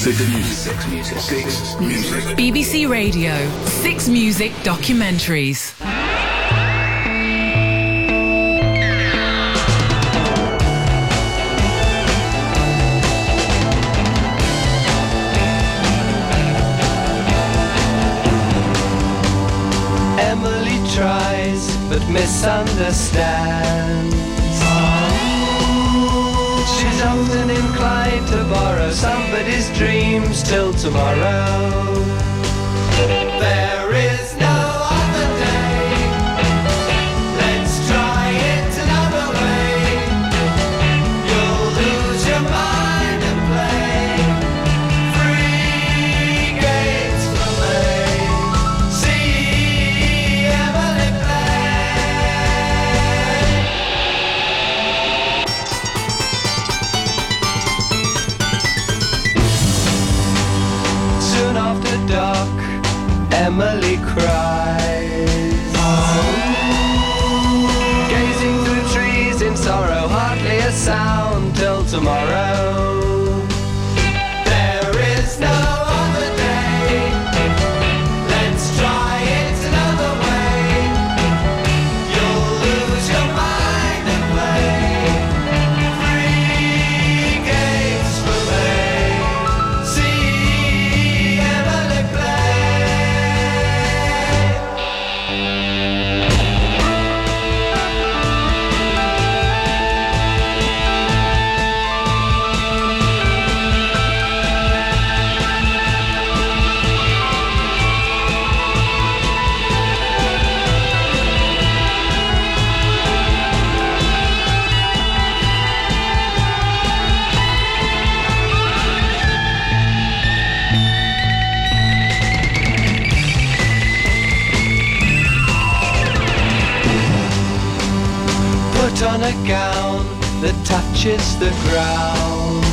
Six Music. Six Music. BBC Radio 6 Music documentaries. Emily tries but misunderstands. She's often inclined to borrow somebody's dreams till tomorrow. There is no other day. Let's try it another way. You'll lose your mind and play free games for me. See Emily Soon after dark, Emily cries. Gazing through trees in sorrow, hardly a sound till tomorrow. There is no other day. Let's try it another way. You'll lose your mind and play free games for me. See Emily Put on a gown that touches the ground.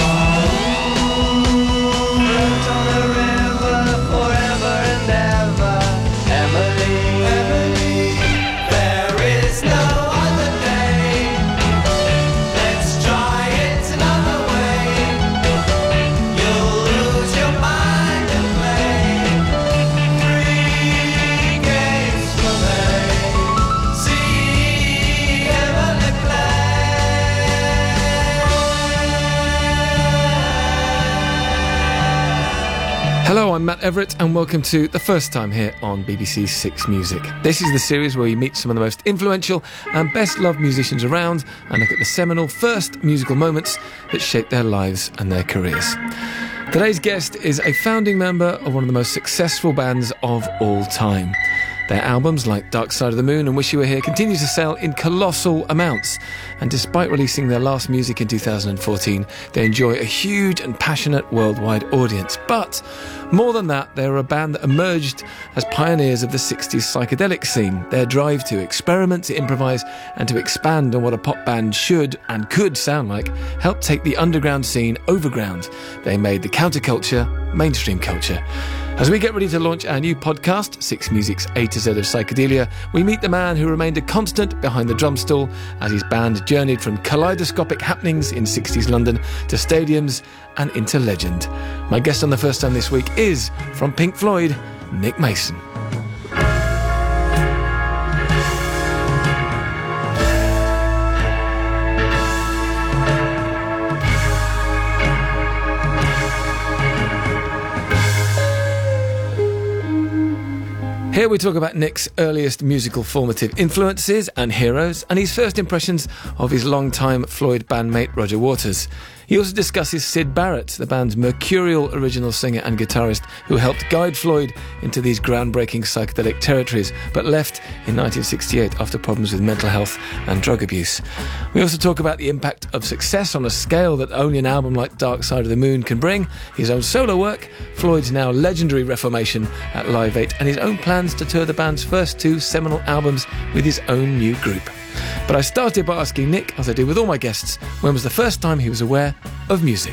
Float on a river forever and ever. Emily, Emily, there is no other day. Let's try it another way. You'll lose your mind and play free games for me. See Emily Hello, I'm Matt Everett and welcome to The First Time here on BBC Six Music. This is the series where we meet some of the most influential and best-loved musicians around and look at the seminal first musical moments that shaped their lives and their careers. Today's guest is a founding member of one of the most successful bands of all time. Their albums, like Dark Side of the Moon and Wish You Were Here, continue to sell in colossal amounts. And despite releasing their last music in 2014, they enjoy a huge and passionate worldwide audience. But more than that, they are a band that emerged as pioneers of the 60s psychedelic scene. Their drive to experiment, to improvise, and to expand on what a pop band should and could sound like helped take the underground scene overground. They made the counterculture mainstream culture. As we get ready to launch our new podcast, Six Music's A to Z of Psychedelia, we meet the man who remained a constant behind the drum stool as his band journeyed from kaleidoscopic happenings in 60s London to stadiums and into legend. My guest on The First Time this week is, from Pink Floyd, Nick Mason. Here we talk about Nick's earliest musical formative influences and heroes, and his first impressions of his longtime Floyd bandmate Roger Waters. He also discusses Syd Barrett, the band's mercurial original singer and guitarist who helped guide Floyd into these groundbreaking psychedelic territories, but left in 1968 after problems with mental health and drug abuse. We also talk about the impact of success on a scale that only an album like Dark Side of the Moon can bring, his own solo work, Floyd's now legendary reformation at Live 8, and his own plans to tour the band's first two seminal albums with his own new group. But I started by asking Nick, as I do with all my guests, when was the first time he was aware of music?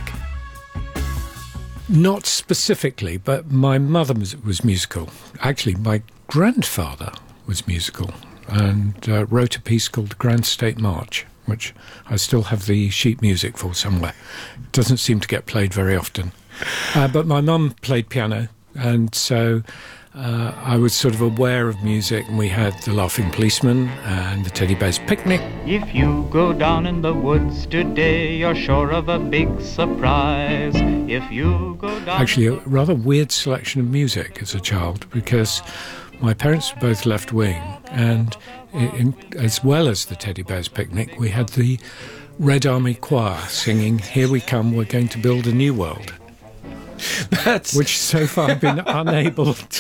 Not specifically, but my mother was musical. Actually, my grandfather was musical and wrote a piece called The Grand State March, which I still have the sheet music for somewhere. It doesn't seem to get played very often. But my mum played piano, and so I was sort of aware of music, and we had the Laughing Policeman and the Teddy Bears Picnic. If you go down in the woods today, you're sure of a big surprise. If you go down... Actually, a rather weird selection of music as a child, because my parents were both left-wing, and as well as the Teddy Bears Picnic, we had the Red Army Choir singing, "Here we come, we're going to build a new world." Which so far I've been unable to...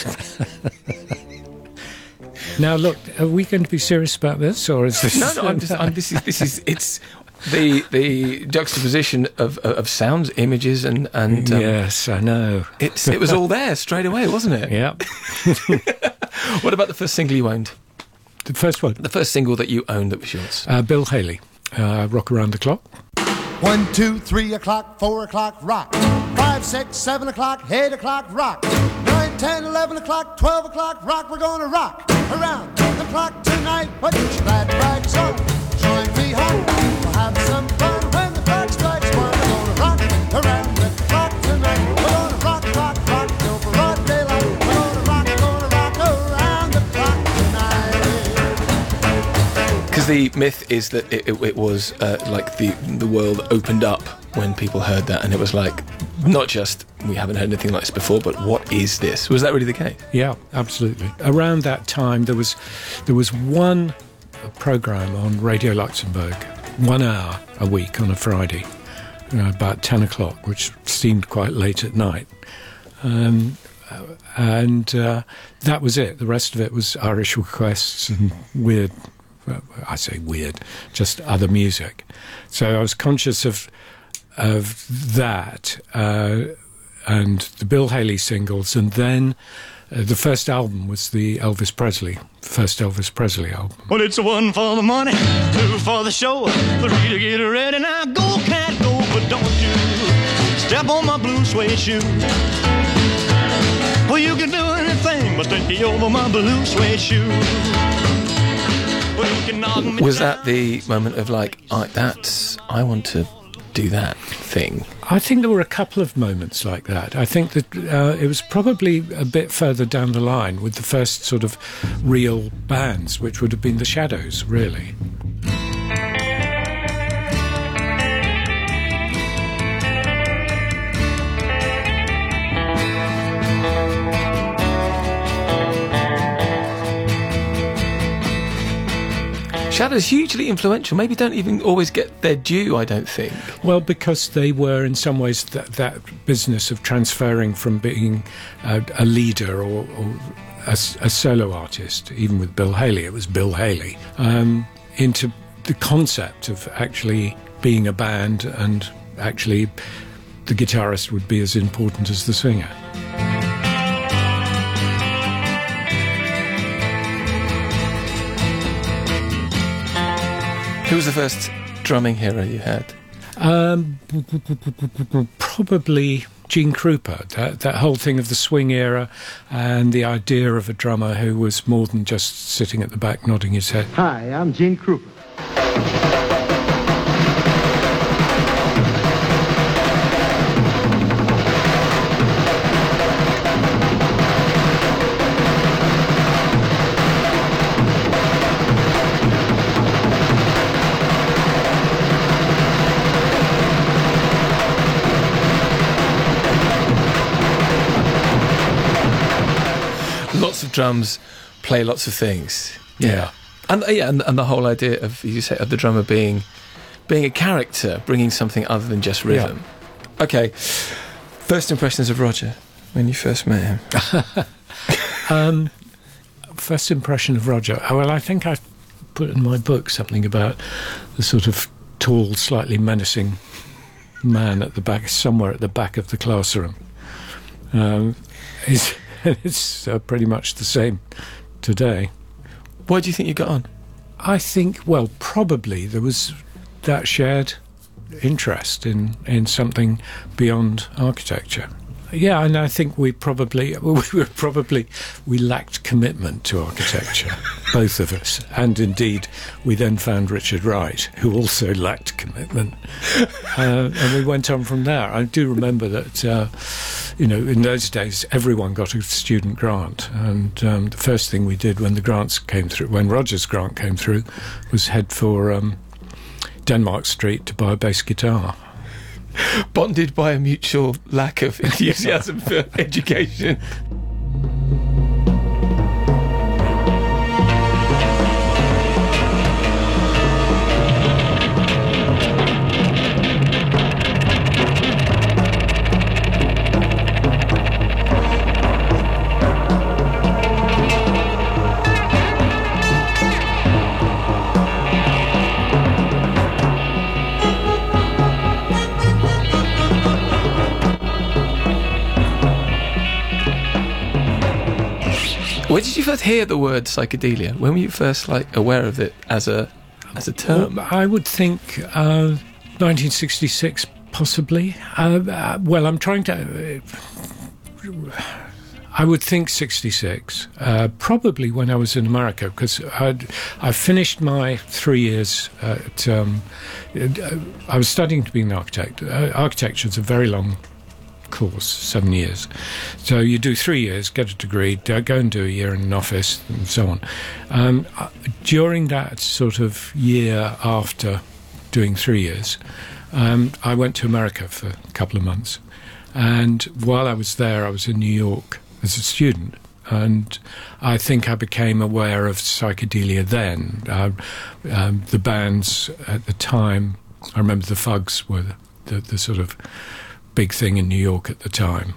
Now, look, are we going to be serious about this, or is this... No, it's the juxtaposition of sounds, images, and yes, I know. It was all there straight away, wasn't it? Yeah. What about the first single you owned? The first one? The first single that you owned that was yours? Bill Haley, Rock Around the Clock. 1, 2, 3 o'clock, 4 o'clock, rock. 5, 6, 7 o'clock, 8 o'clock, rock. 9, 10, 11 o'clock, 12 o'clock, rock. We're gonna rock around the clock tonight. Put your glad rags on, join me home. We'll have some fun when the clock strikes 1. We're gonna rock around the clock tonight. We're gonna rock, rock, rock till broad daylight. We're gonna rock around the clock tonight. Because the myth is that it was like the world opened up when people heard that, and it was like, not just, we haven't heard anything like this before, but what is this? Was that really the case? Yeah, absolutely. Around that time, there was one programme on Radio Luxembourg, 1 hour a week on a Friday, about 10 o'clock, which seemed quite late at night. And that was it. The rest of it was Irish requests and weird, well, I say weird, just other music. So I was conscious of that and the Bill Haley singles, and then the first album was the first Elvis Presley album. Well, it's 1 for the money, 2 for the show, 3 to get ready. Now go, cat, go, but don't you step on my blue suede shoe. Well, you can do anything but take me over my blue suede shoe. Well, you can knock me Was down. that the moment of like, I want to do that thing? I think there were a couple of moments like that. I think that it was probably a bit further down the line with the first sort of real bands, which would have been the Shadows, really. Shadows, hugely influential, maybe don't even always get their due, I don't think. Well, because they were in some ways that business of transferring from being a leader or a solo artist, even with Bill Haley, it was Bill Haley, into the concept of actually being a band, and actually the guitarist would be as important as the singer. Who was the first drumming hero you had? Probably Gene Krupa. That whole thing of the swing era and the idea of a drummer who was more than just sitting at the back nodding his head. Hi, I'm Gene Krupa. Lots of drums play lots of things. Yeah. And the whole idea of, you say, of the drummer being a character, bringing something other than just rhythm. Yeah. Okay. First impressions of Roger when you first met him. First impression of Roger. Well, I think I put in my book something about the sort of tall, slightly menacing man at the back, somewhere at the back of the classroom. It's pretty much the same today. Why do you think you got on? I think, well, probably there was that shared interest in something beyond architecture. Yeah, and I think we lacked commitment to architecture, both of us. And indeed, we then found Richard Wright, who also lacked commitment. And we went on from there. I do remember that, in those days, everyone got a student grant. And the first thing we did when the grants came through, when Roger's grant came through, was head for Denmark Street to buy a bass guitar. Bonded by a mutual lack of enthusiasm for education. Where did you first hear the word psychedelia? When were you first aware of it as a term? Well, I would think 1966, possibly. I'm trying to. I would think 66, probably when I was in America, because I finished my 3 years at. I was studying to be an architect. Architecture is a very long course, 7 years. So you do 3 years, get a degree, go and do a year in an office, and so on. During that sort of year after doing 3 years, I went to America for a couple of months. And while I was there, I was in New York as a student. And I think I became aware of psychedelia then. The bands at the time, I remember the Fugs were the sort of big thing in New York at the time.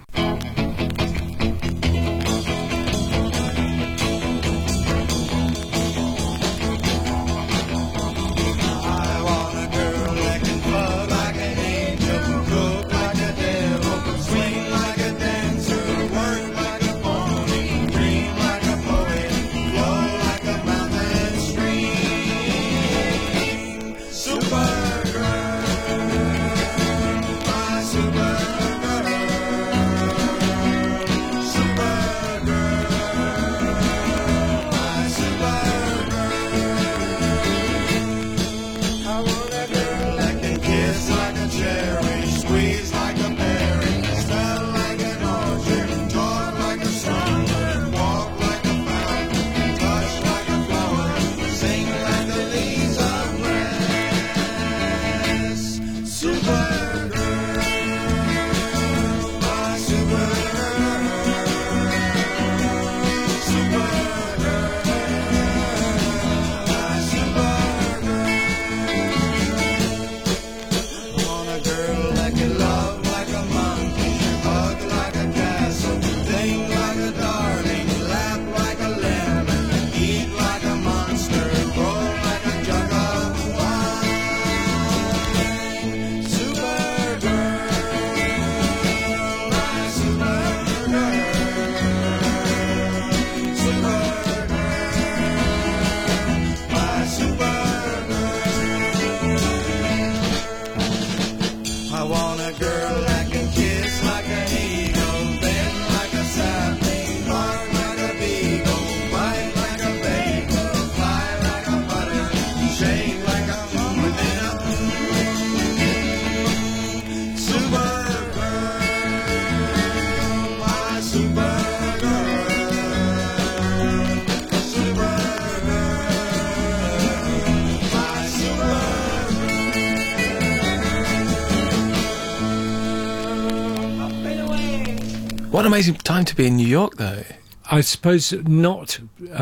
What an amazing time to be in New York, though. I suppose not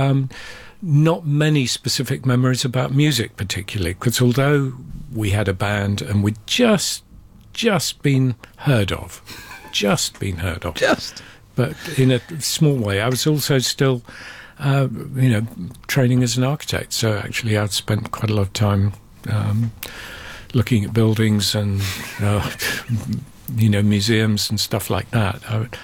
many specific memories about music, particularly, because although we had a band and we'd just been heard of, but in a small way, I was also still, training as an architect. So actually, I'd spent quite a lot of time looking at buildings and museums and stuff like that.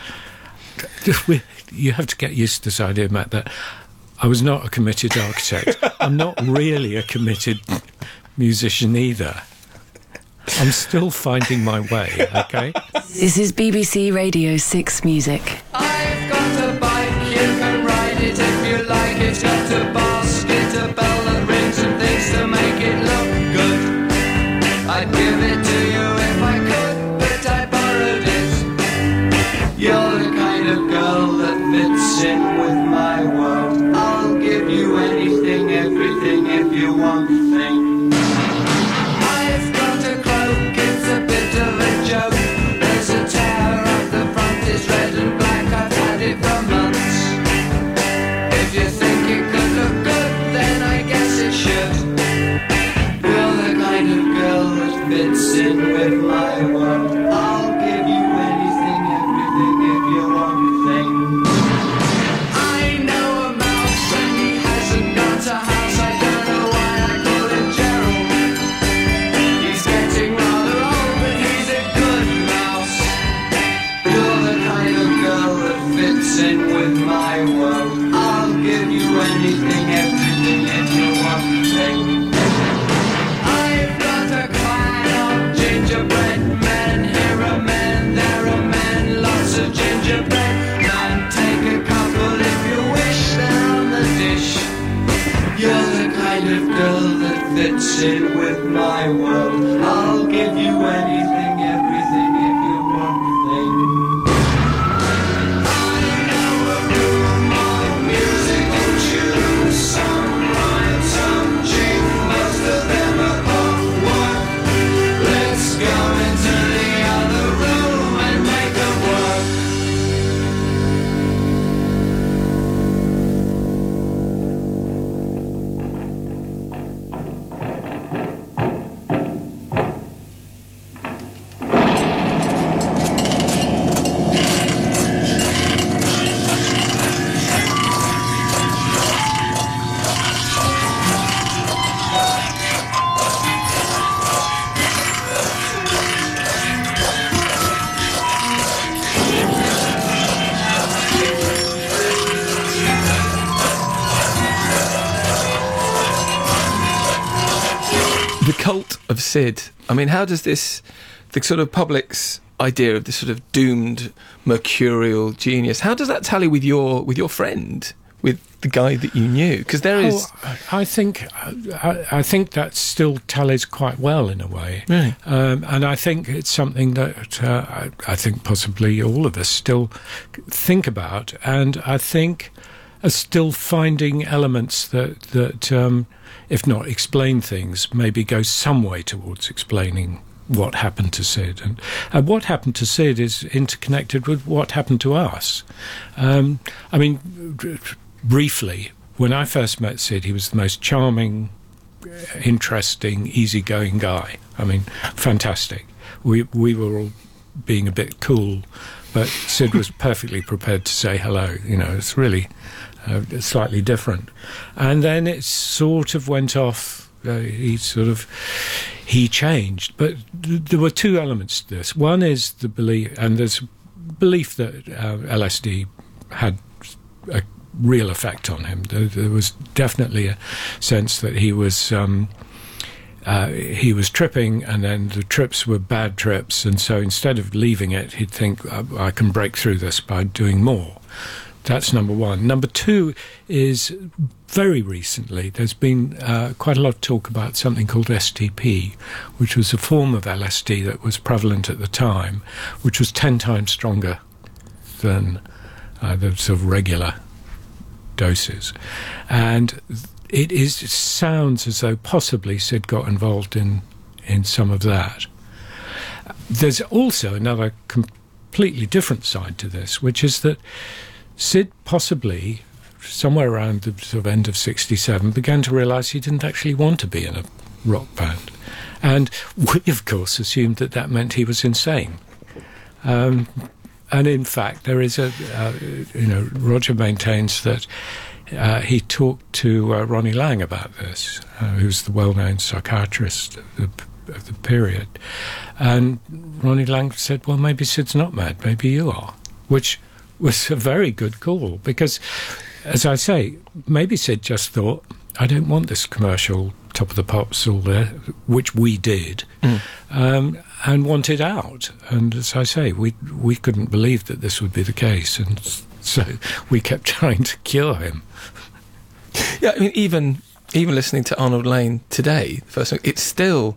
You have to get used to this idea, Matt, that I was not a committed architect. I'm not really a committed musician either. I'm still finding my way, okay? This is BBC Radio 6 Music. I've got a bike, you can ride it if you like. It's got a basket, a bell that rings and things to make it look good. I'd give it to you if I could, but I borrowed it. You're the kind of girl that fits in with my world. I'll give you anything, everything if you want things. I've got a cloak, it's a bit of a joke. There's a tear at the front, it's red and black, I've had it for months. If you think it could look good, then I guess it should. You're the kind of girl that fits in with my world. I'll give you anything, everything if you want things. I know a mouse and he hasn't got a house. I don't know why I call him Gerald. He's getting rather old, but he's a good mouse. You're the kind of girl that fits in with my world. I'll give you anything, everything if you want things. I've got a clan of gingerbread men. Here are men, there are men, lots of gingerbread. Man, take a couple if you wish, they're on the dish. You're the kind of girl that fits in with my world. I'll give you anything, everything if you want things. I know a room of musical tunes, some rhyme, some cheap, most of them are pop work. Let's go into the other room and make them work. The cult of Sid. I mean, how does this, the sort of public's idea of this sort of doomed mercurial genius, how does that tally with your friend, with the guy that you knew? Because there is... I think that still tallies quite well in a way. Really? And I think it's something that I think possibly all of us still think about, and I think are still finding elements that if not explain things, maybe go some way towards explaining what happened to Sid. And what happened to Sid is interconnected with what happened to us. I mean, briefly, when I first met Sid, he was the most charming, interesting, easygoing guy. I mean, fantastic. We were all being a bit cool, but Sid was perfectly prepared to say hello. You know, it's really slightly different. And then it sort of went off. He changed. But there were two elements to this. One is the belief, and there's belief that LSD had a real effect on him. There was definitely a sense that he was tripping, and then the trips were bad trips, and so instead of leaving it, he'd think, I can break through this by doing more. That's number one. Number two is, very recently, there's been quite a lot of talk about something called STP, which was a form of LSD that was prevalent at the time, which was 10 times stronger than the sort of regular doses. And it sounds as though possibly Sid got involved in some of that. There's also another completely different side to this, which is that Sid possibly, somewhere around the sort of end of 67, began to realise he didn't actually want to be in a rock band. And we, of course, assumed that meant he was insane. And in fact, there is Roger maintains that he talked to Ronnie Lang about this, who's the well-known psychiatrist of the period. And Ronnie Lang said, well, maybe Sid's not mad, maybe you are, which was a very good call, because, as I say, maybe Sid just thought, I don't want this commercial Top of the Pops all there, which we did, and wanted out. And as I say, we couldn't believe that this would be the case, and so we kept trying to cure him. Yeah, I mean, even listening to Arnold Layne today, the first song, it's still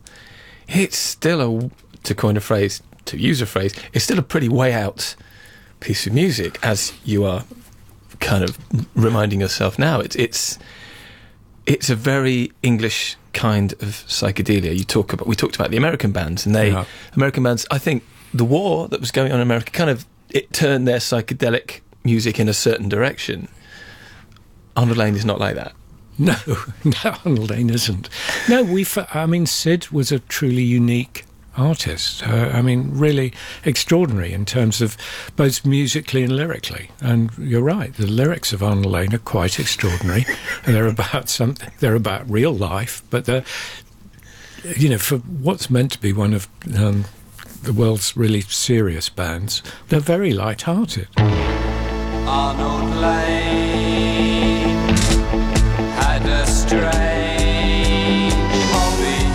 to coin a phrase, to use a phrase, it's still a pretty way out piece of music, as you are kind of reminding yourself now. It's a very English kind of psychedelia. We talked about the American bands, and American bands, I think the war that was going on in America kind of, it turned their psychedelic music in a certain direction. Arnold Layne is not like that. No, Arnold Layne isn't. No, Sid was a truly unique artist. Really extraordinary in terms of both musically and lyrically. And you're right, the lyrics of Arnold Layne are quite extraordinary. And they're about something. They're about real life, but they're, for what's meant to be one of the world's really serious bands, they're very light-hearted. Arnold Layne had a strange hobby,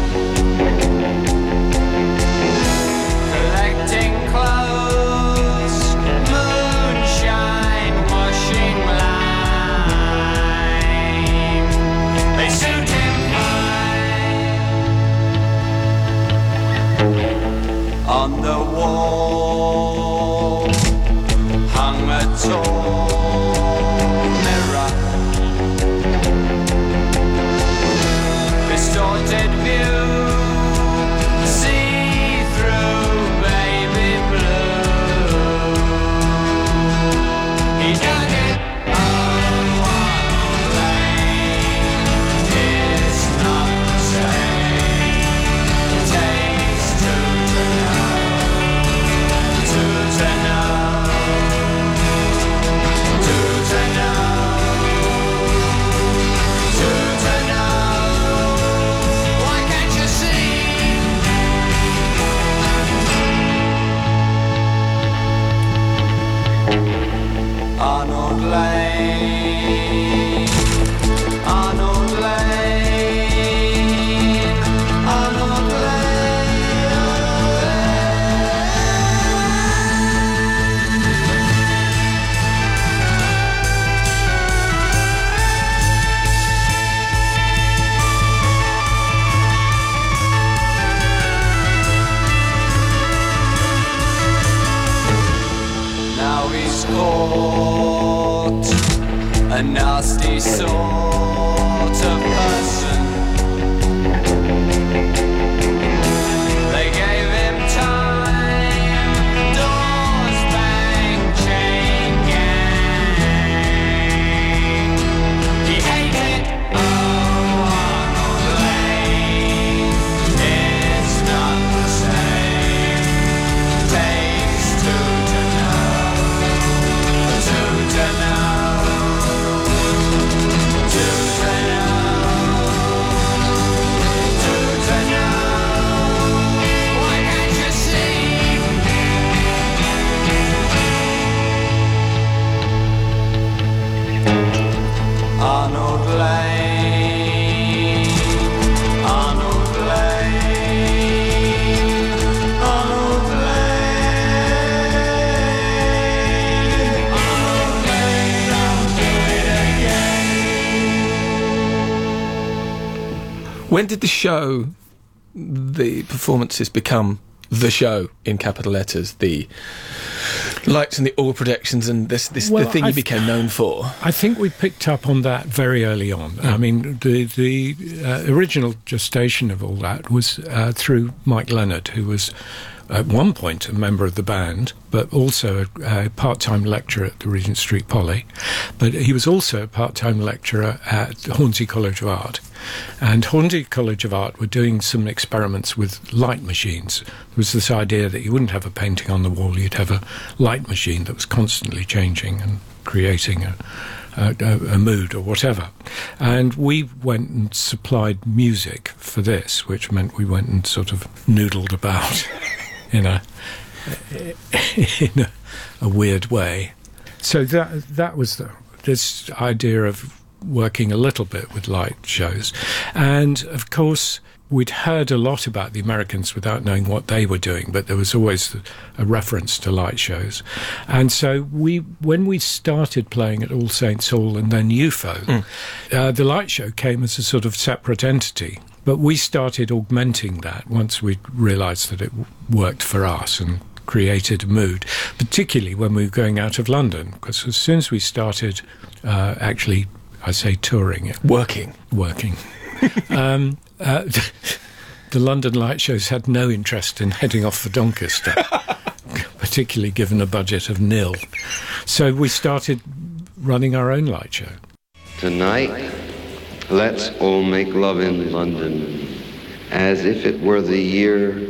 collecting clothes, moonshine, washing lime. They suit him fine. On the wall hung a tall mirror, distorted view, see-through baby blue. He dug it, Arnold Layne is not the same. Takes two to know. Arnold Layne, Arnold Layne, Arnold Now he's caught, a nasty sort of person. They gave him time, doors bang, chain gang. He hated, Arnold Layne is not the same. Takes two to know. Arnold Layne, Arnold Layne, Arnold Layne, Arnold Layne, I'll do it again. When did the performances become the show in capital letters? The lights and the oil projections and the thing you became known for? I think we picked up on that very early on. I mean, the original gestation of all that was through Mike Leonard, who was at one point a member of the band, but also a part-time lecturer at the Regent Street Poly. But he was also a part-time lecturer at Hornsey College of Art. And Hornsey College of Art were doing some experiments with light machines. There was this idea that you wouldn't have a painting on the wall, you'd have a light machine that was constantly changing and creating a mood or whatever. And we went and supplied music for this, which meant we went and sort of noodled about in a weird way. So that was this idea of working a little bit with light shows. And, of course, we'd heard a lot about the Americans without knowing what they were doing, but there was always a reference to light shows. And so when we started playing at All Saints Hall and then UFO, the light show came as a sort of separate entity. But we started augmenting that once we realised that it worked for us and created a mood, particularly when we were going out of London, because as soon as we started actually, I say touring it. Working. The London light shows had no interest in heading off for Doncaster, particularly given a budget of nil. So we started running our own light show. Tonight, let's all make love in London as if it were the year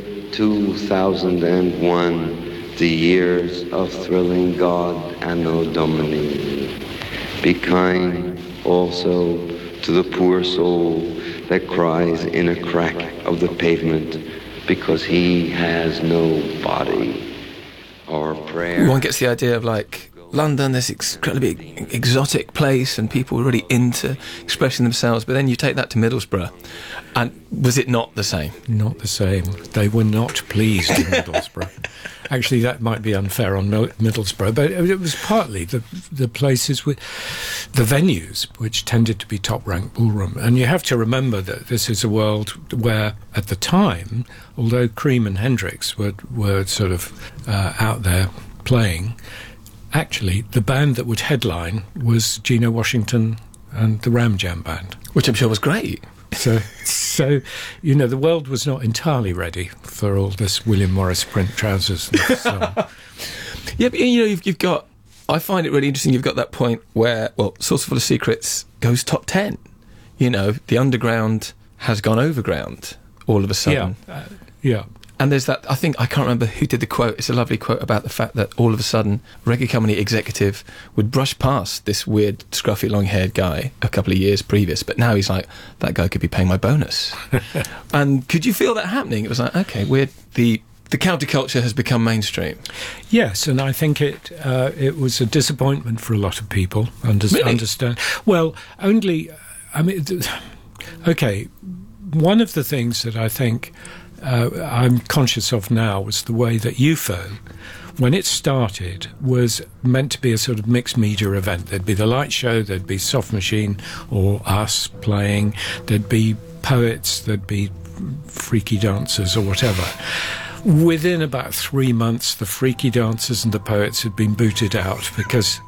2001, the years of thrilling God Anno Domini. Be kind also to the poor soul that cries in a crack of the pavement because he has no body or prayer. One gets the idea of like London, this incredibly exotic place and people are really into expressing themselves, but then you take that to Middlesbrough and was it not the same? Not the same. They were not pleased in Middlesbrough. Actually, that might be unfair on Middlesbrough, but it was partly the places with the venues, which tended to be top-ranked ballroom. And you have to remember that this is a world where, at the time, although Cream and Hendrix were sort of out there playing, actually, the band that would headline was Gino Washington and the Ram Jam Band. Which I'm sure was great. So you know, the world was not entirely ready for all this William Morris print trousers and so on. Yeah, but you know, you've got... I find it really interesting, you've got that point where, well, Saucerful of Secrets goes top 10. You know, the underground has gone overground all of a sudden. Yeah. And there's that, I can't remember who did the quote, it's a lovely quote about the fact that all of a sudden, reggae company executive would brush past this weird, scruffy, long-haired guy a couple of years previous, but now he's like, that guy could be paying my bonus. And could you feel that happening? It was like, okay, weird, the counterculture has become mainstream. Yes, and I think it was a disappointment for a lot of people, Really? understand. Well, only, I mean, okay, one of the things that I think I'm conscious of now was the way that UFO, when it started, was meant to be a sort of mixed media event. There'd be the light show, there'd be Soft Machine or us playing, there'd be poets, there'd be freaky dancers or whatever. Within about 3 months, the freaky dancers and the poets had been booted out because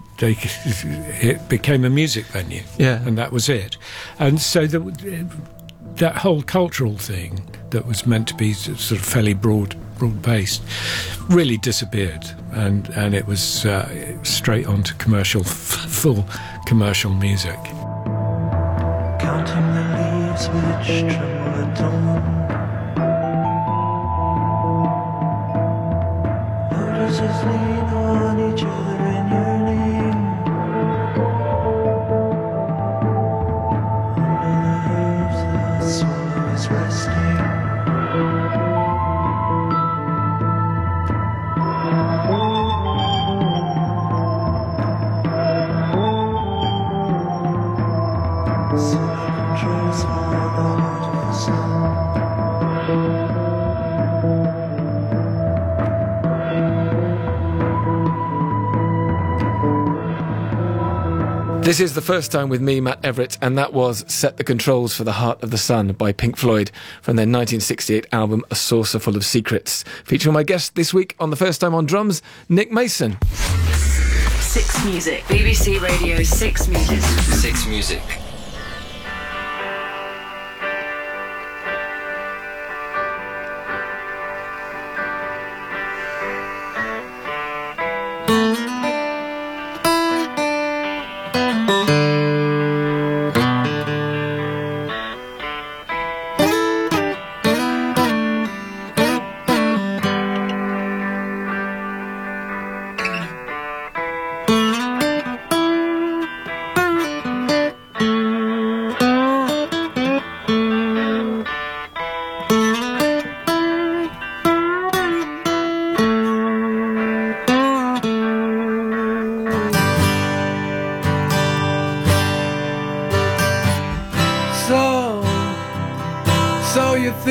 it became a music venue. Yeah. And that was it. And so that whole cultural thing that was meant to be sort of fairly broad-based really disappeared, and it was straight on to full commercial music. Counting the leaves which tremble at dawn. Lotuses lean on each other in yearning. The soul is resting. Controls all the heart of the sun. This is The First Time with me, Matt Everett, and that was Set the Controls for the Heart of the Sun by Pink Floyd from their 1968 album A Saucerful of Secrets, featuring my guest this week on The First Time on drums, Nick Mason. Six Music. BBC Radio 6 Music. 6 Music.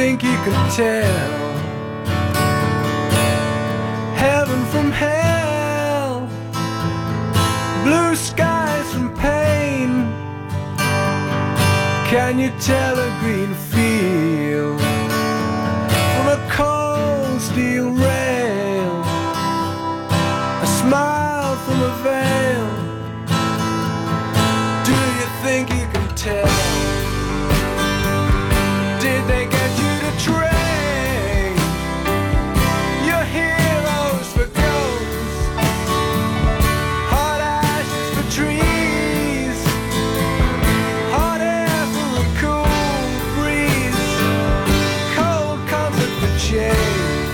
think you can tell heaven from hell, blue skies from pain? Can you tell a green field from a cold steel rail, a smile from a veil? Do you think you can tell? Did they get you to train your heroes for ghosts, hot ashes for trees, hot air for a cool breeze, cold comfort for change?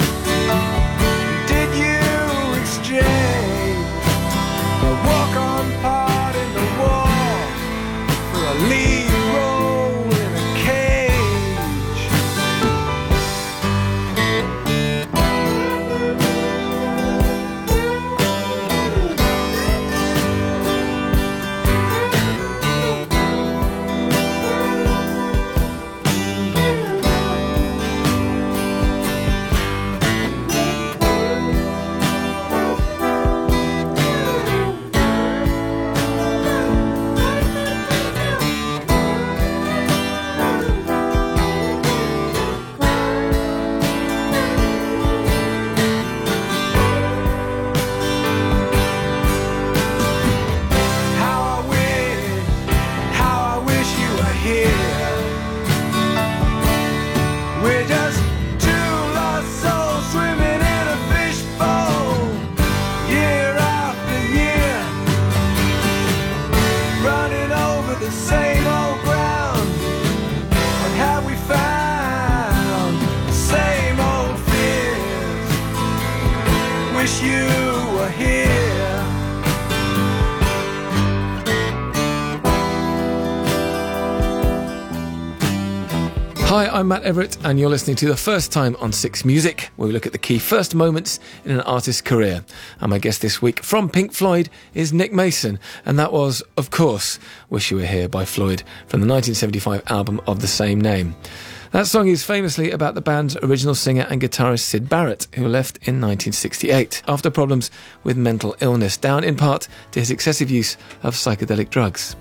Did you exchange a walk-on part in the wall for a lead role in a cage? How I wish you were here. We're just two lost souls swimming in a fishbowl, year after year, running over the same old ground. What have we found? The same old fears. Wish you were here. Hi, I'm Matt Everett, and you're listening to The First Time on Six Music, where we look at the key first moments in an artist's career. And my guest this week from Pink Floyd is Nick Mason, and that was, of course, Wish You Were Here by Floyd from the 1975 album of the same name. That song is famously about the band's original singer and guitarist Syd Barrett, who left in 1968 after problems with mental illness, down in part to his excessive use of psychedelic drugs.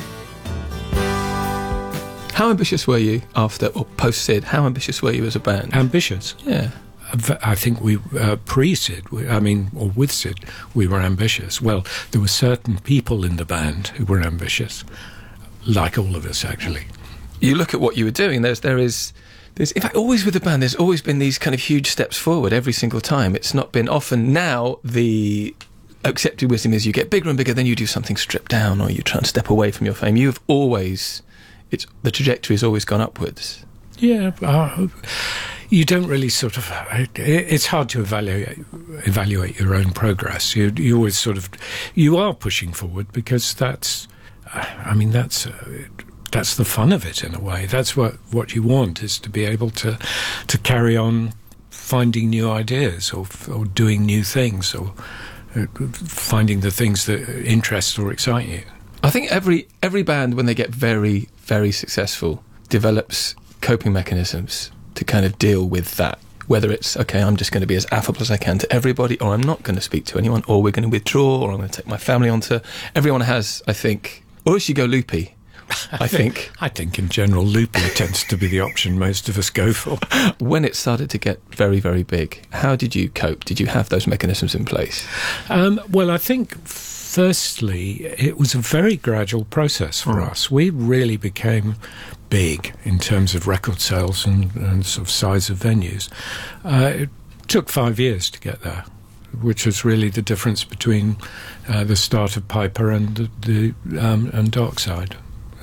How ambitious were you after or post-Syd? How ambitious were you as a band? Ambitious? Yeah. I think we, pre-Syd, or with Syd, we were ambitious. Well, there were certain people in the band who were ambitious, like all of us, actually. You look at what you were doing, there's in fact, always with the band, there's always been these kind of huge steps forward every single time. It's not been often. Now, the accepted wisdom is you get bigger and bigger, then you do something stripped down, or you try and step away from your fame. You've always... the trajectory has always gone upwards. Yeah, you don't really sort of... It's hard to evaluate your own progress. You always sort of... You are pushing forward because that's the fun of it in a way. That's what you want, is to be able to carry on finding new ideas or doing new things or finding the things that interest or excite you. I think every band, when they get very, very successful, develops coping mechanisms to kind of deal with that. Whether it's, okay, I'm just going to be as affable as I can to everybody, or I'm not going to speak to anyone, or we're going to withdraw, or I'm going to take my family onto... Everyone has, I think... Or else you go loopy, I think. I think in general, loopy tends to be the option most of us go for. When it started to get very, very big, how did you cope? Did you have those mechanisms in place? Well, I think... Firstly, it was a very gradual process for us. We really became big in terms of record sales and sort of size of venues. It took 5 years to get there, which was really the difference between the start of Piper and and Dark Side.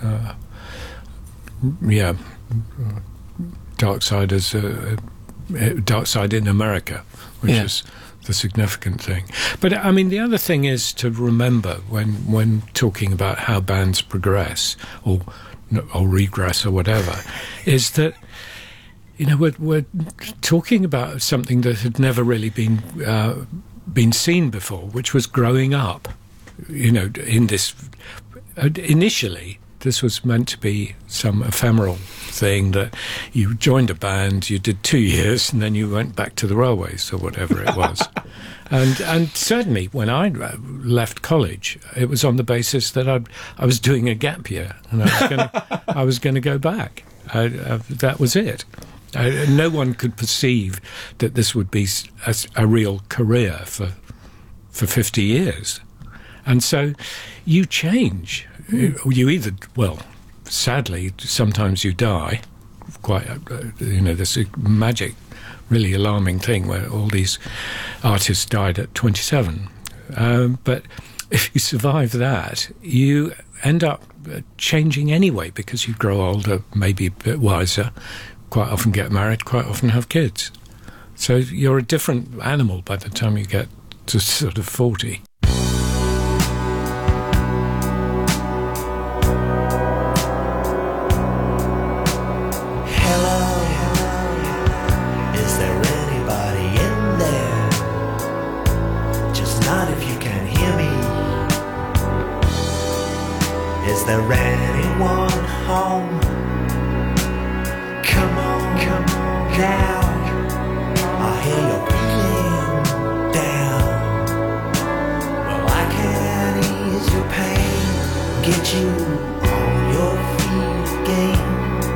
Dark Side as Dark Side in America, which is the significant thing. But I mean, the other thing is to remember when talking about how bands progress or regress or whatever, is that, you know, we're talking about something that had never really been seen before, which was growing up, you know, in this initially this was meant to be some ephemeral thing that you joined a band, you did 2 years, and then you went back to the railways or whatever it was. And certainly when I left college, it was on the basis that I was doing a gap year and I was going to go back. That was it. No one could perceive that this would be a real career for 50 years. And so you change. You either, well, sadly, sometimes you die. Quite, this magic, really alarming thing where all these artists died at 27. But if you survive that, you end up changing anyway because you grow older, maybe a bit wiser, quite often get married, quite often have kids. So you're a different animal by the time you get to sort of 40. Is there anyone home? Come on now. I hear you're feeling down. Well, I can ease your pain, get you on your feet again.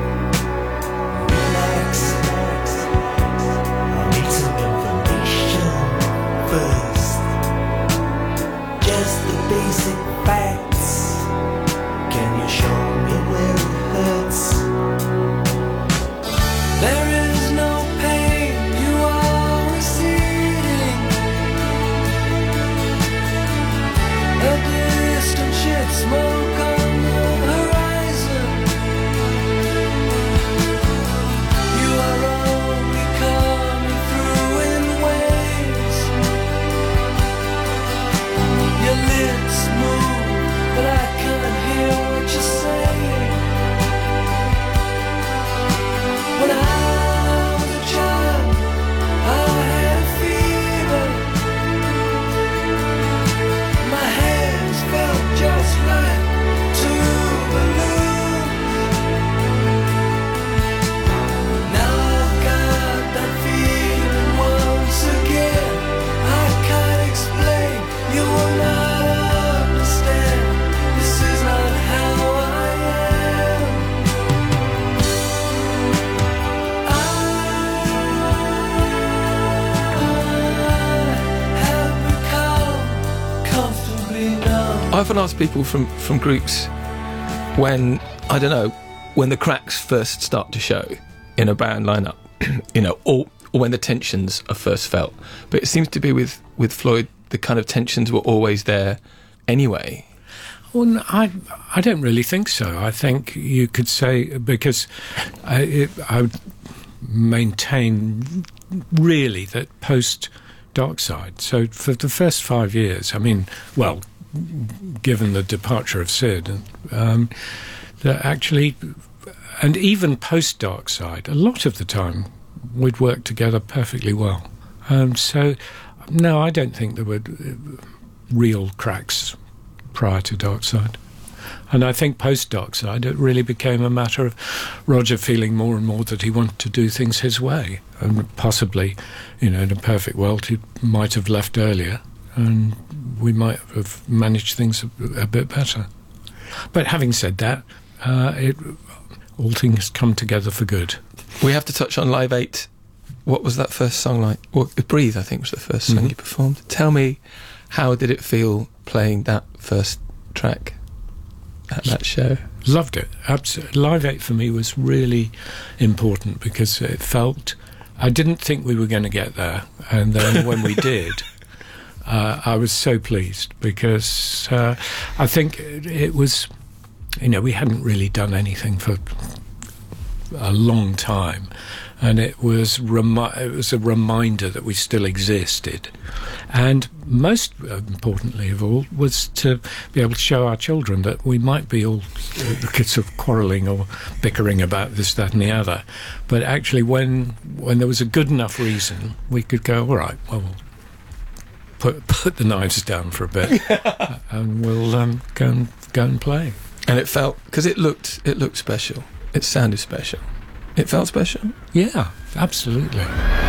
Relax. I'll need some information first. Just the basic facts. Can you show me where it hurts? There is no pain, you are receding. A distant shit smoke on the horizon. You are only coming through in waves. Your lips move, but I can't hear what you're saying. When I was a child, I had a fever. My hands felt just like two balloons. Now I've got that feeling once again. I can't explain, you will not understand. This is not how I am. I have become comfortably numb. I often ask people from groups when, I don't know, when the cracks first start to show in a band lineup, or when the tensions are first felt. But it seems to be with Floyd, the kind of tensions were always there anyway. Well, I don't really think so. I think you could say, because I would maintain really that post Dark Side. So for the first 5 years, I mean, well, given the departure of Sid, that actually, and even post Dark Side, a lot of the time we'd work together perfectly well. So, no, I don't think there were real cracks prior to Dark Side. And I think post Dark Side it really became a matter of Roger feeling more and more that he wanted to do things his way, and possibly, in a perfect world he might have left earlier and we might have managed things a bit better. But having said that, all things come together for good. We have to touch on Live 8. What was that first song like? Well, Breathe, I think, was the first song you performed. Tell me, how did it feel playing that first track at that show? Loved it. Absolutely. Live 8 for me was really important because it felt... I didn't think we were going to get there. And then when we did, I was so pleased because I think it was... we hadn't really done anything for a long time. And it was a reminder that we still existed. And most importantly of all was to be able to show our children that we might be all kids of quarrelling or bickering about this, that and the other. But actually when there was a good enough reason, we could go, all right, well, we'll put the knives down for a bit and we'll go and play. And it felt, because it looked special. It sounded special. It felt special. Yeah, absolutely.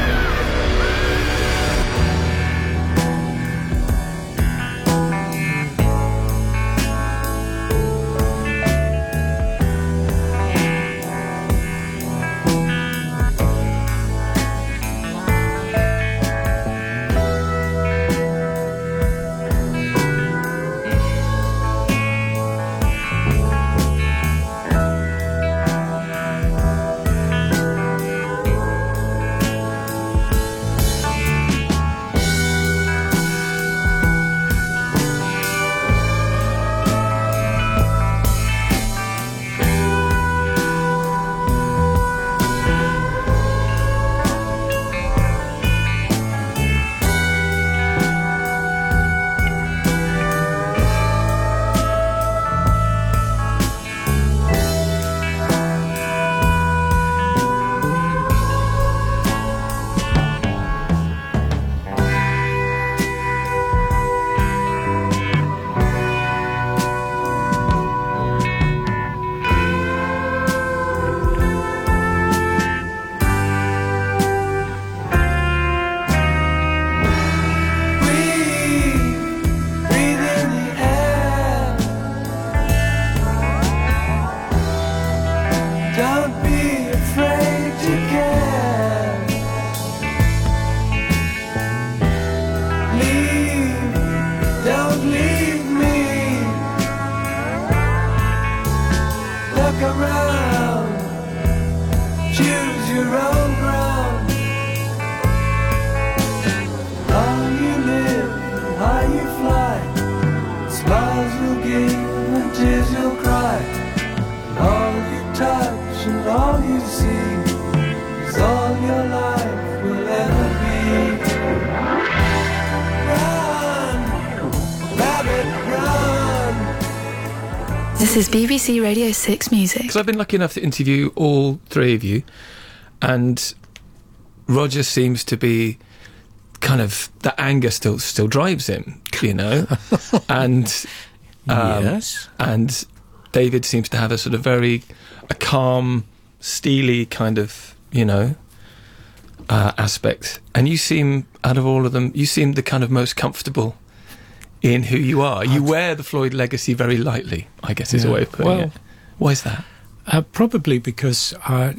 This is BBC Radio 6 Music. Because I've been lucky enough to interview all three of you, and Roger seems to be kind of, that anger still drives him, you know, and yes, and David seems to have a sort of a calm, steely kind of, you know, aspect. And you seem, out of all of them, you seem the kind of most comfortable in who you are. You wear the Floyd legacy very lightly, I guess is a way of putting it. Why is that? Probably because I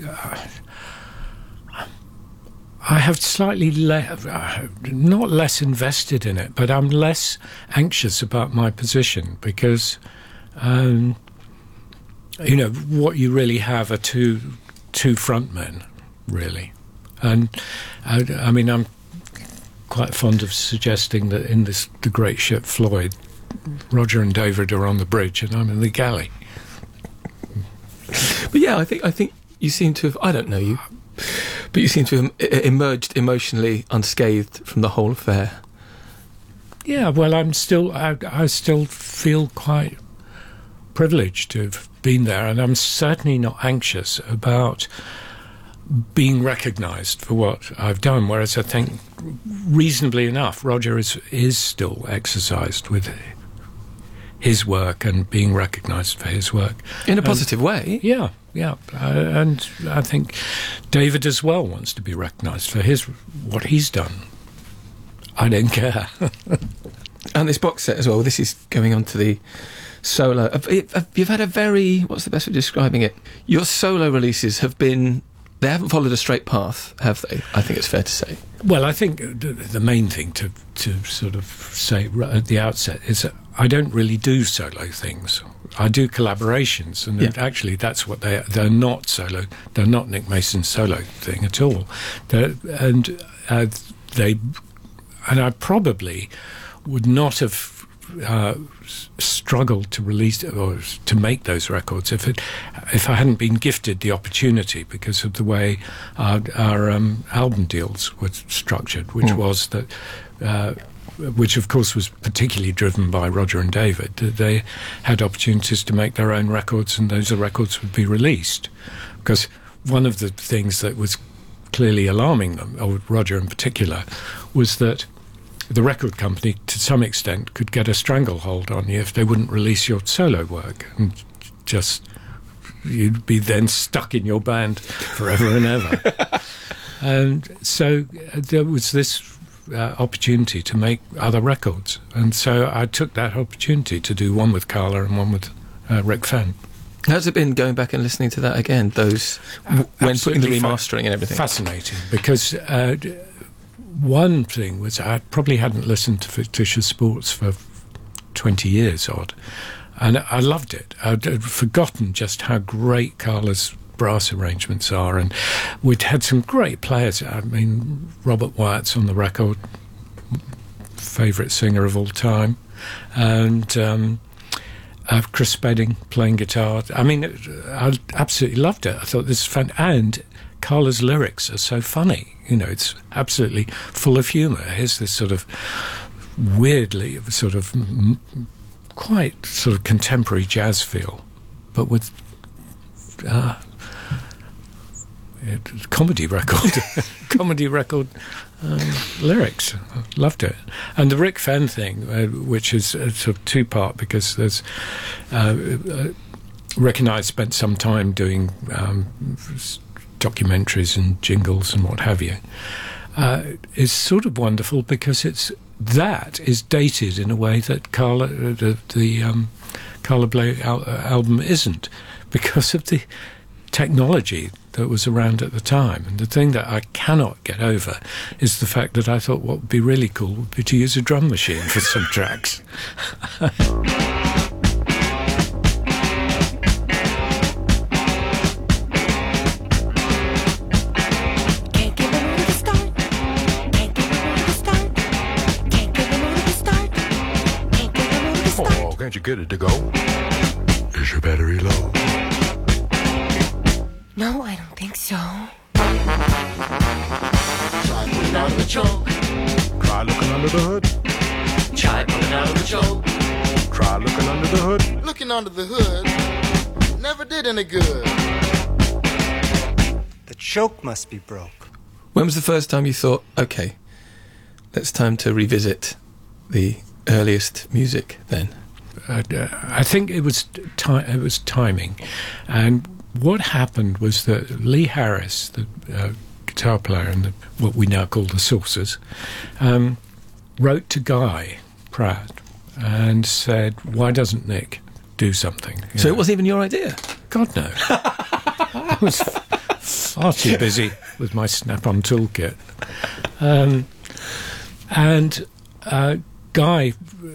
have slightly not less invested in it, but I'm less anxious about my position because, you know, what you really have are two frontmen, really. And I mean, I'm quite fond of suggesting that in the great ship Floyd, Roger and David are on the bridge and I'm in the galley. But yeah, I think you seem to have, I don't know you, but you seem to have emerged emotionally unscathed from the whole affair. Yeah, well, I still feel quite privileged to have been there, and I'm certainly not anxious about being recognised for what I've done, whereas I think, reasonably enough, Roger is still exercised with his work and being recognised for his work. In a positive way? Yeah. And I think David as well wants to be recognised for what he's done. I don't care. And this box set as well, this is going on to the solo. You've had a very, what's the best way of describing it? Your solo releases have been, they haven't followed a straight path, have they? I think it's fair to say. Well, I think the main thing to sort of say at the outset is that I don't really do solo things. I do collaborations, and actually that's what they're not solo. They're not Nick Mason's solo thing at all. And I probably would not have struggled to release or to make those records if I hadn't been gifted the opportunity because of the way our album deals were structured, which was that which of course was particularly driven by Roger and David. They had opportunities to make their own records, and those records would be released. Because one of the things that was clearly alarming them, or Roger in particular, was that the record company, to some extent, could get a stranglehold on you if they wouldn't release your solo work. And you'd be then stuck in your band forever and ever. And so there was this opportunity to make other records. And so I took that opportunity to do one with Carla and one with Rick Fenn. How's it been going back and listening to that again, when putting the remastering and everything? Fascinating, because one thing was I probably hadn't listened to Fictitious Sports for 20 years odd, and I loved it. I'd forgotten just how great Carla's brass arrangements are, and we'd had some great players. I mean, Robert Wyatt's on the record, favourite singer of all time, and Chris Spedding playing guitar. I mean, I absolutely loved it. I thought this is fun, and Carla's lyrics are so funny. You know, it's absolutely full of humour. Here's this sort of weirdly sort of quite sort of contemporary jazz feel, but with comedy record lyrics. I loved it. And the Rick Fenn thing, which is sort of two-part, because there's Rick and I spent some time doing documentaries and jingles and what have you, is sort of wonderful because that is dated in a way that Carla, the Carla Bley album isn't, because of the technology that was around at the time. And the thing that I cannot get over is the fact that I thought what would be really cool would be to use a drum machine for some tracks. Oh, can't you get it to go? Is your battery low? No, I don't think so. Try pulling out of the choke. Try looking under the hood. Try pulling out of the choke. Try looking under the hood. Looking under the hood never did any good. The choke must be broke. When was the first time you thought, okay, it's time to revisit the earliest music then? I think it was timing. And what happened was that Lee Harris, the guitar player in what we now call the Saucers, wrote to Guy Pratt and said, why doesn't Nick do something? So it wasn't even your idea? God, no. I was far too busy with my Snap-on toolkit. And Guy,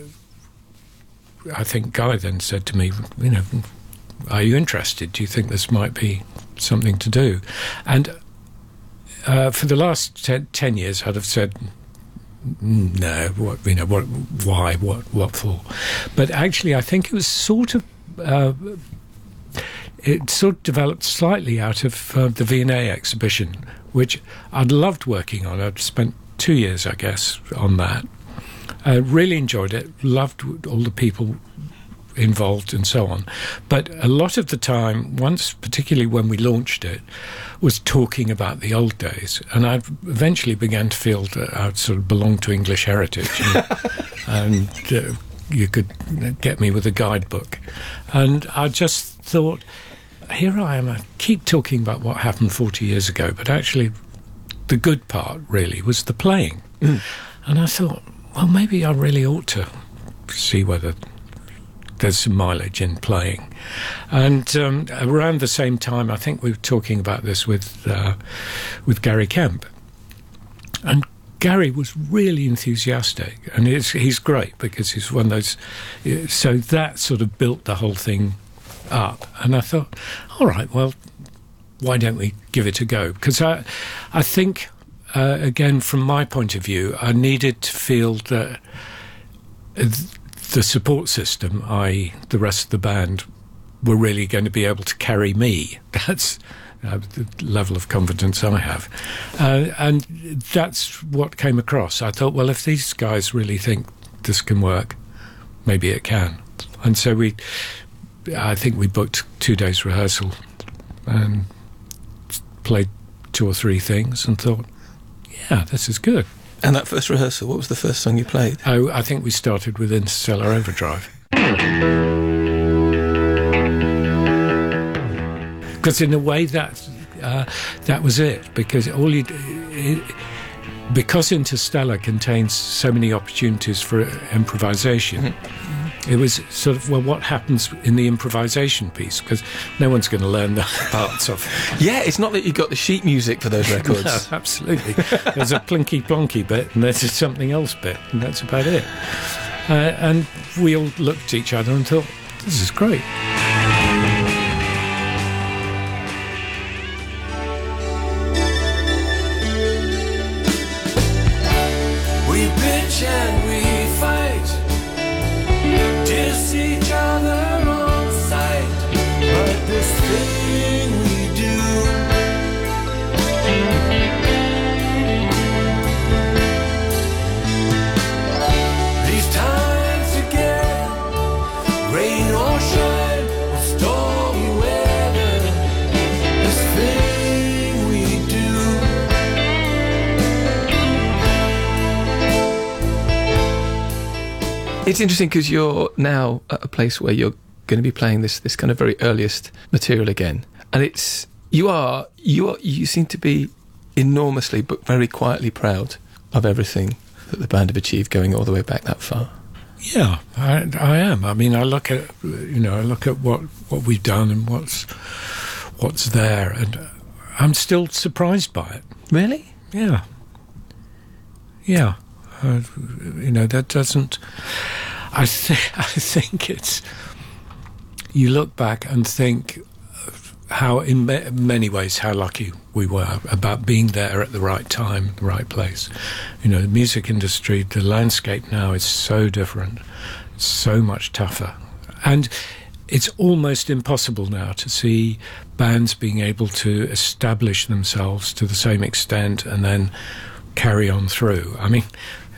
I think Guy then said to me, you know, are you interested? Do you think this might be something to do? And for the last 10 years, I'd have said, no, why, what for? But actually, I think it was sort of, it sort of developed slightly out of the V&A exhibition, which I'd loved working on. I'd spent 2 years, I guess, on that. I really enjoyed it, loved all the people involved and so on. But a lot of the time, particularly when we launched it, was talking about the old days. And I eventually began to feel that I sort of belonged to English heritage. And you could get me with a guidebook. And I just thought, here I am, I keep talking about what happened 40 years ago, but actually the good part really was the playing. And I thought, well, maybe I really ought to see whether there's some mileage in playing. And around the same time, I think we were talking about this with Gary Kemp. And Gary was really enthusiastic, and he's great because he's one of those... So that sort of built the whole thing up. And I thought, all right, well, why don't we give it a go? Because I think, again, from my point of view, I needed to feel that the support system, i.e. the rest of the band, were really going to be able to carry me. That's the level of confidence I have. And that's what came across. I thought, well, if these guys really think this can work, maybe it can. And so I think we booked 2 days rehearsal and played 2 or 3 things and thought, yeah, this is good. And that first rehearsal, what was the first song you played? Oh, I think we started with Interstellar Overdrive. Because in a way that was it. Because because Interstellar contains so many opportunities for improvisation. It was sort of, well, what happens in the improvisation piece? Because no one's going to learn the parts of. Yeah, it's not that you got the sheet music for those records. No, absolutely. There's a plinky plonky bit, and there's a something else bit, and that's about it. And we all looked at each other and thought, this is great. We bitch and we fight, diss each other on sight, but this thing we do, these times together, rain or shine or stormy weather, this thing we do. It's interesting because you're now at a place where you're going to be playing this kind of very earliest material again, and you seem to be enormously but very quietly proud of everything that the band have achieved, going all the way back that far. Yeah, I am. I mean, I look at what we've done and what's there, and I'm still surprised by it. Really? Yeah. That doesn't. I think it's. You look back and think how, in many ways, how lucky we were about being there at the right time, the right place. The music industry, the landscape now is so different, so much tougher, and it's almost impossible now to see bands being able to establish themselves to the same extent and then carry on through. I mean,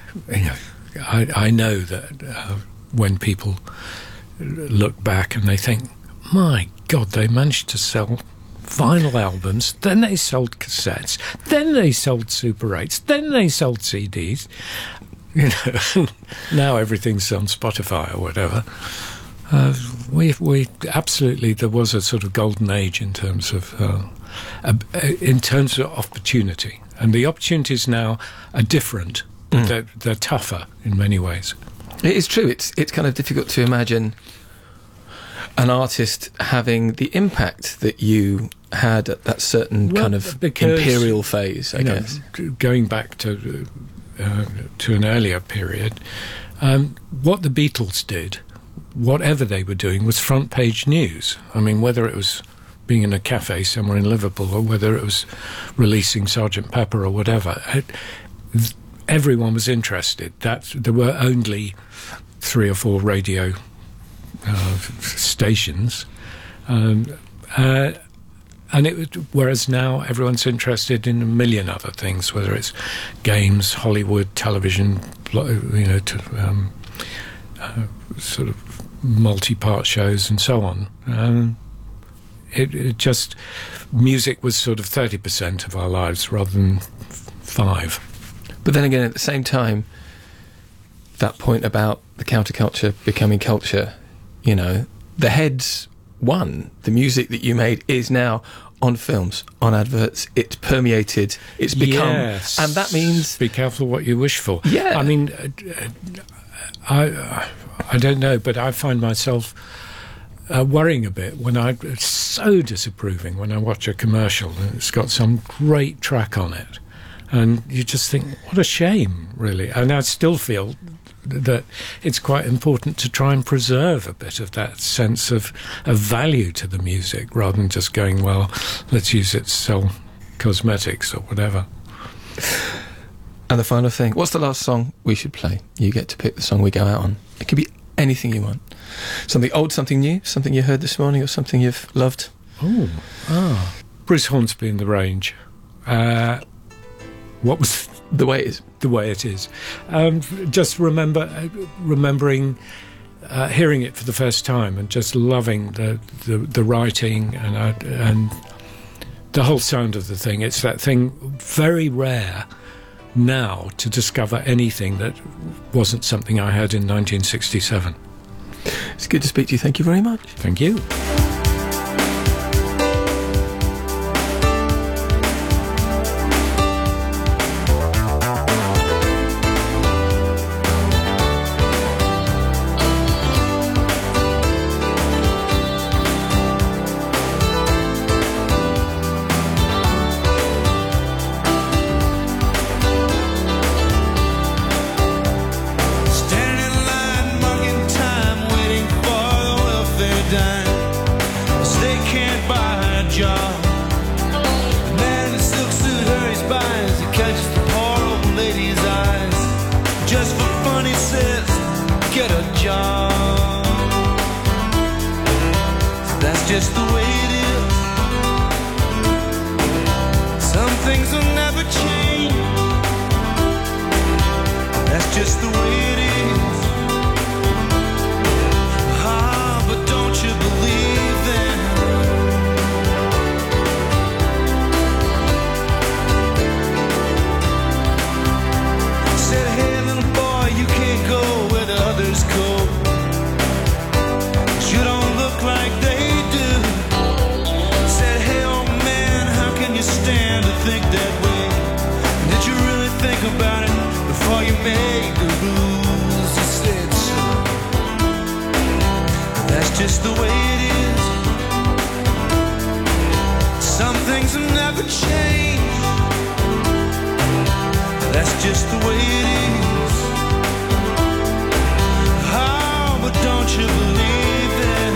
I know that when people look back and they think, my God, they managed to sell vinyl albums, then they sold cassettes, then they sold Super 8s, then they sold CDs. Now everything's on Spotify or whatever. We absolutely, there was a sort of golden age in terms of opportunity, and the opportunities now are different. They're tougher in many ways. It is true. It's kind of difficult to imagine an artist having the impact that you had at that certain kind of imperial phase, I guess. Going back to an earlier period, what the Beatles did, whatever they were doing, was front page news. I mean, whether it was being in a cafe somewhere in Liverpool or whether it was releasing Sgt. Pepper or whatever, everyone was interested. There were only 3 or 4 radio stations, and whereas now everyone's interested in a million other things, whether it's games, Hollywood, television, sort of multi-part shows and so on. It just, music was sort of 30% of our lives rather than 5%. But then again, at the same time, that point about the counterculture becoming culture, the Heads won. The music that you made is now on films, on adverts. It's permeated. It's become, yes. And that means, be careful what you wish for. Yeah, I mean, I don't know, but I find myself worrying a bit when so disapproving when I watch a commercial and it's got some great track on it. And you just think, what a shame, really. And I still feel that it's quite important to try and preserve a bit of that sense of value to the music, rather than just going, well, let's use it to sell cosmetics or whatever. And the final thing, what's the last song we should play? You get to pick the song we go out on. It could be anything you want. Something old, something new, something you heard this morning, or something you've loved. Bruce Hornsby and the Range. What was The Way It Is? The Way It Is. Just remembering hearing it for the first time and just loving the writing and the whole sound of the thing. It's that thing, very rare now to discover anything that wasn't something I heard in 1967. It's good to speak to you. Thank you very much. Thank you. a dime, 'cause they can't buy a job. The man in the silk suit hurries by as he catches the poor old lady's eyes. Just for fun he says, get a job. So that's just the way it is. Some things will never change. That's just the way it is. Ah, but don't you believe them? Said, hey little boy, you can't go where the others go. You don't look like they do. Said, hey old man, how can you stand to think that way? Did you really think about it before you made the rules? He said so. That's just the way it is. Some things will never change. That's just the way it is. Oh, but don't you believe them?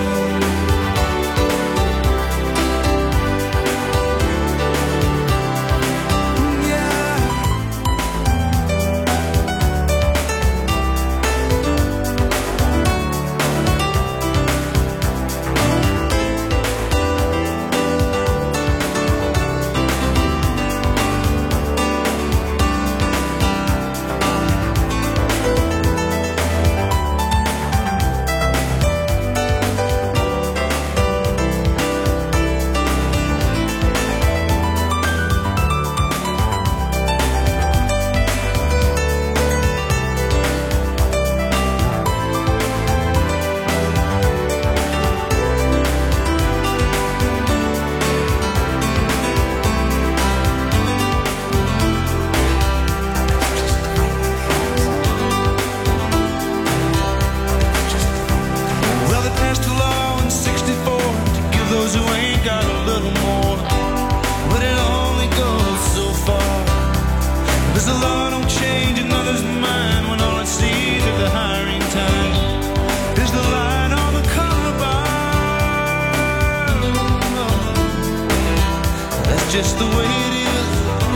Just the way it is.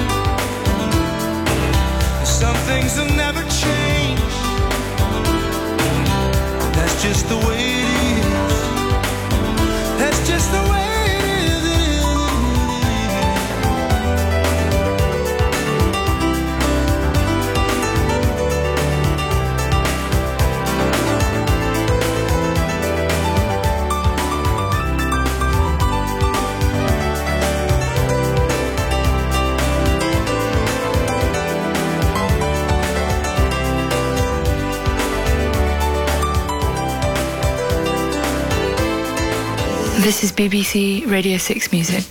Some things will never change. That's just the way it is. That's just the way This is BBC Radio 6 Music.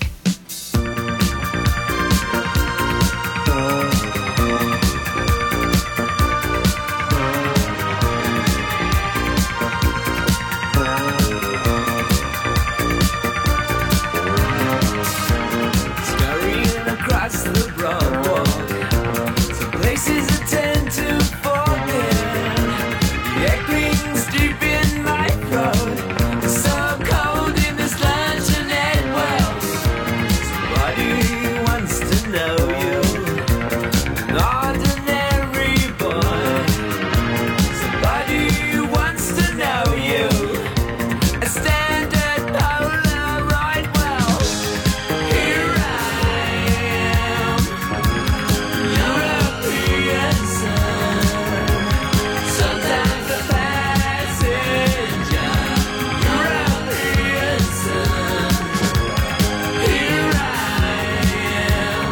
Scurrying across the broad walk, some places I tend to forget. The echoing steep in my throat, so cold in this luncheonette well. Somebody wants to know you, an ordinary boy. Somebody wants to know you, a standard Polaroid. Well, here I am, European sun, sometimes a passenger. European sun, here I am,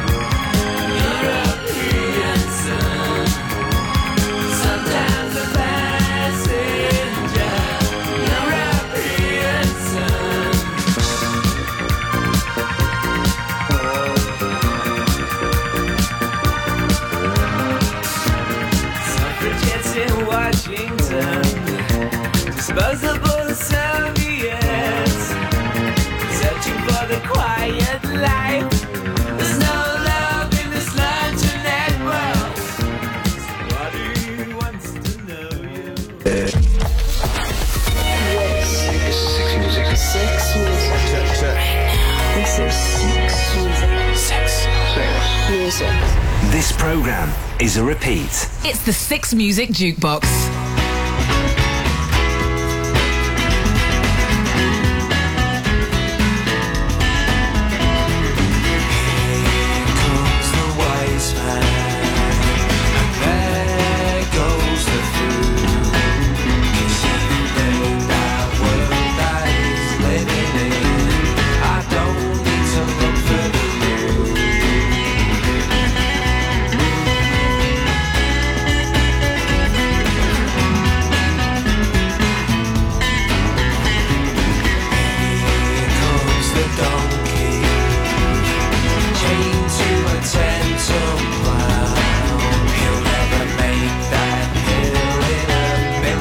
European sun, sometimes a passenger. European sun. Suffragettes in Washington, disposable serviettes, searching for the quiet life. There's no love in this luncheonette world. Somebody wants to know you. This Six Music. This is Six Music. Six Music. This program is a repeat. It's the Six Music Jukebox.